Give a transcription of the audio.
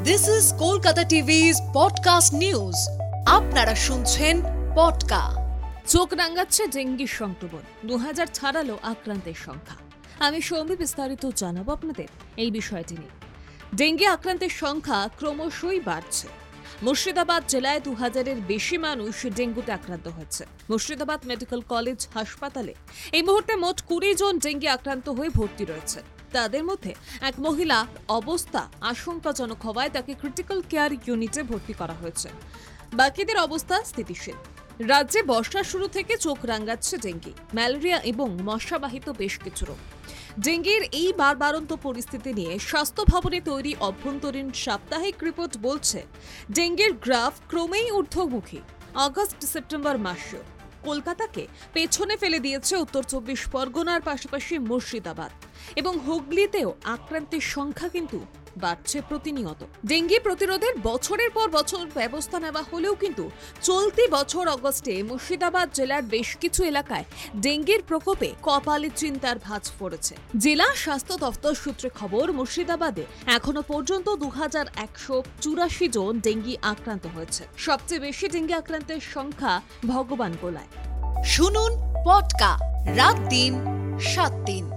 This is Kolkata TV's podcast news. আপনারা শুনছেন পডকা। চোখ রাঙাচ্ছে ডেঙ্গির সংক্রমণ, 2000 ছাড়ালো আক্রান্তের সংখ্যা। আমি সৌমি বিস্তারিত জানাবো আপনাদের এই বিষয়টি নিয়ে। ডেঙ্গি আক্রান্তের সংখ্যা ক্রমশই বাড়ছে। মুর্শিদাবাদ জেলায় 2000-এর বেশি মানুষ ডেঙ্গুতে আক্রান্ত হয়েছে। মুর্শিদাবাদ মেডিকেল কলেজ হাসপাতালে এই মুহূর্তে মোট 20 জন ডেঙ্গি আক্রান্ত হয়ে ভর্তি রয়েছে। তাদের মধ্যে এক মহিলা অবস্থা আশঙ্কাজনক হওয়ায় তাকে ক্রিটিক্যাল কেয়ার ইউনিটে ভর্তি করা হয়েছে। বাকিদের অবস্থা স্থিতিশীল। রাজ্যে বর্ষার শুরু থেকে চোখ রাঙাচ্ছে ডেঙ্গি, ম্যালেরিয়া এবং মশাবাহিত বেশ কিছু রোগ। ডেঙ্গির এই বাড়ন্ত পরিস্থিতি নিয়ে স্বাস্থ্য ভবনে তৈরি অভ্যন্তরীণ সাপ্তাহিক রিপোর্ট বলছে, ডেঙ্গির গ্রাফ ক্রমেই ঊর্ধ্বমুখী। আগস্ট সেপ্টেম্বর মাসে কলকাতাকে পেছনে ফেলে দিয়েছে উত্তর 24 পরগনার পাশাপাশি মুর্শিদাবাদ এবং হুগলিতেও আক্রান্তের সংখ্যা কিন্তু বাড়ছে প্রতিনিয়ত। ডেঙ্গি প্রতিরোধের বছরের পর বছর ব্যবস্থা নেওয়া হলেও কিন্তু চলতি বছর অগস্টে মুর্শিদাবাদ জেলার বেশ কিছু এলাকায় ডেঙ্গির প্রকোপে কপালে চিন্তার ভাঁজ পড়েছে। জেলা স্বাস্থ্য দপ্তর সূত্রে খবর, মুর্শিদাবাদে এখনো পর্যন্ত 2184 জন ডেঙ্গি আক্রান্ত হয়েছে। সবচেয়ে বেশি ডেঙ্গি আক্রান্তের সংখ্যা ভগবান গোলায়। শুনুন পডকা, রাত দিন 7 দিন।